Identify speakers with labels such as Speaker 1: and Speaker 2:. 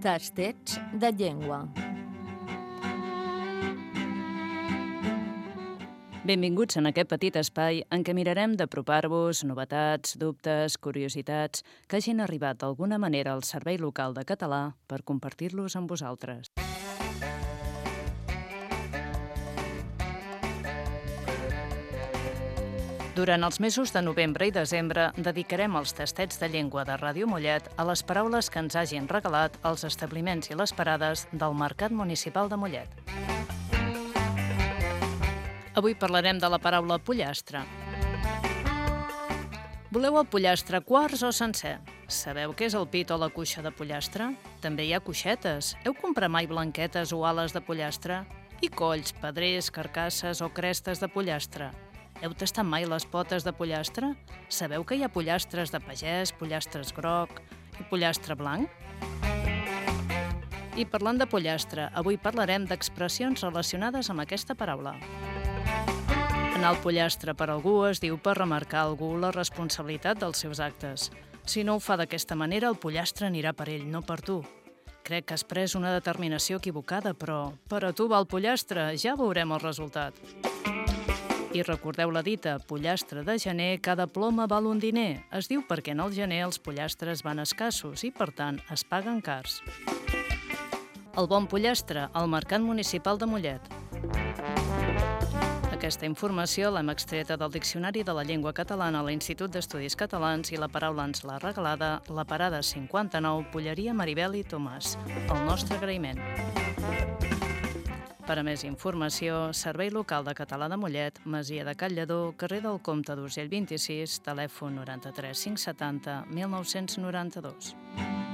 Speaker 1: Tastets de llengua.
Speaker 2: Benvinguts en aquest petit espai en què mirarem d'apropar-vos novetats, dubtes, curiositats que hagin arribat d'alguna manera al Servei Local de Català per compartir-los amb vosaltres. Durant els mesos de novembre i desembre dedicarem els tastets de llengua de Ràdio Mollet a les paraules que ens hagin regalat els establiments i les parades del Mercat Municipal de Mollet. Avui parlarem de la paraula pollastre. Voleu el pollastre quarts o sencer? Sabeu què és el pit o la cuixa de pollastre? També hi ha cuixetes. Heu comprat mai blanquetes o ales de pollastre? I colls, pedrers, carcasses o crestes de pollastre? Heu tastat mai les potes de pollastre? Sabeu que hi ha pollastres de pagès, pollastres groc i pollastre blanc? I parlant de pollastre, avui parlarem d'expressions relacionades amb aquesta paraula. Anar al pollastre per algú es diu per remarcar a algú la responsabilitat dels seus actes. Si no ho fa d'aquesta manera, el pollastre anirà per ell, no per tu. Crec que has pres una determinació equivocada, però per a tu va el pollastre, ja veurem el resultat. I recordeu la dita, pollastre de gener, cada ploma val un diner. Es diu perquè en el gener els pollastres van escassos i, per tant, es paguen cars. El bon pollastre, al Mercat Municipal de Mollet. Aquesta informació l'hem extreta del Diccionari de la Llengua Catalana a l'Institut d'Estudis Catalans i la paraula ens l'ha regalada la parada 59, Polleria Maribel i Tomàs. El nostre agraïment. Per a més informació, Servei Local de Català de Mollet, Masia de Callador, carrer del Comte d'Urgell 26, telèfon 93 570 1992.